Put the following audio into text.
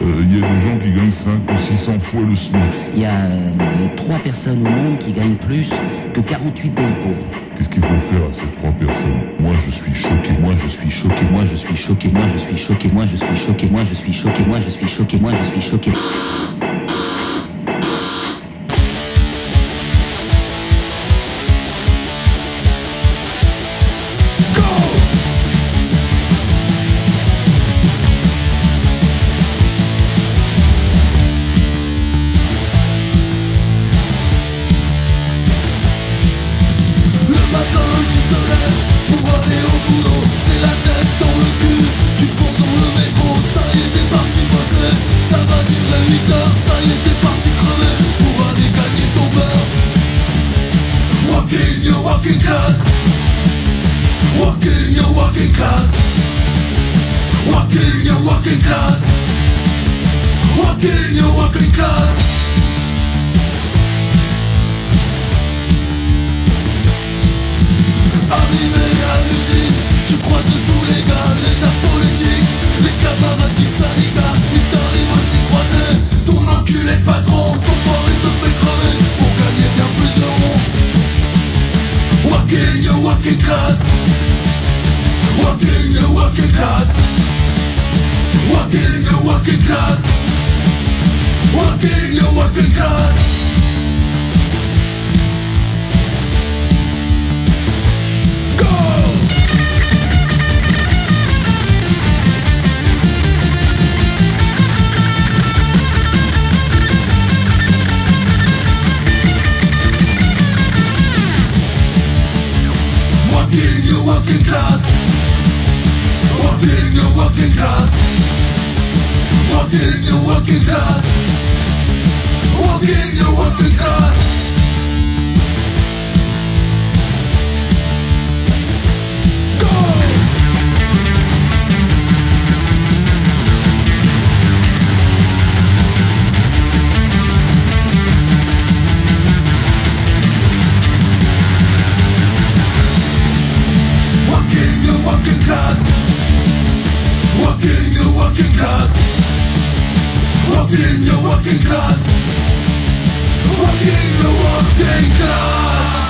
Il y a des gens qui gagnent 5 ou 600 fois le SMIC. Il y a 3 personnes au monde qui gagnent plus que 48 pays pauvres. Qu'est-ce qu'il faut faire à ces 3 personnes? Moi je suis choqué, moi je suis choqué, moi je suis choqué, moi je suis choqué, moi je suis choqué, moi je suis choqué, moi je suis choqué, moi je suis choqué. Walking your working class.